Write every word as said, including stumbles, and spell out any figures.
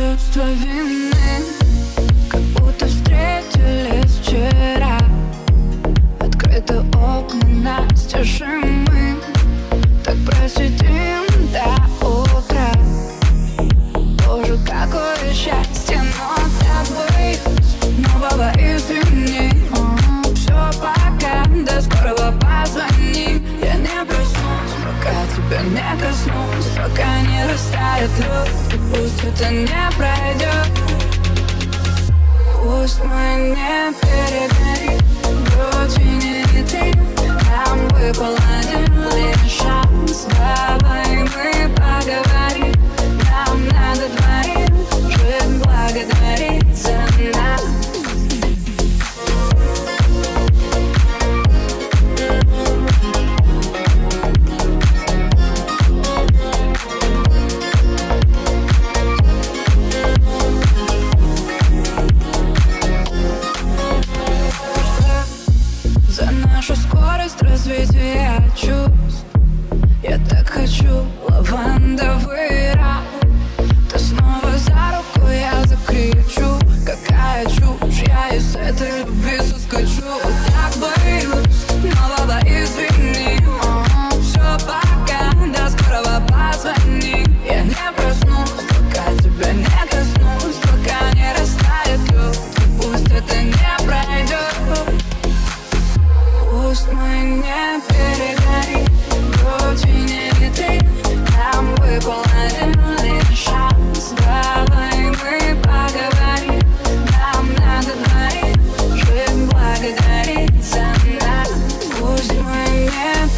чувство вины, как будто встретились вчера. Открыты окна настежь, и мы так просидим до утра. Боже, какое счастье, но тобой нового извини. Все, пока, до скорого позвони. Я не проснусь, пока тебя не коснусь, пока не растает лед, и пусть это не пройдет. Пусть мы не перегорим, вроде не летим. Нам выпал один лишь шанс. Давай мы поговорим. Нам надо двоим жизнь благодарить за нас. Развитие чувств. Я так хочу лавандовый рай. Ты снова за руку, я закричу. Какая чушь, я из этой любви соскочу. Так боюсь нового извини. Все, пока, до скорого позвони. Я не проснусь, пока тебя не коснусь, пока не растает лед, пусть это не пройдет. Пусть мы не перегорим, вроде не летим. Нам выпал один лишь шанс. Давай мы поговорим. Нам надо двоим жизнь благодарить за нас. Пусть мы не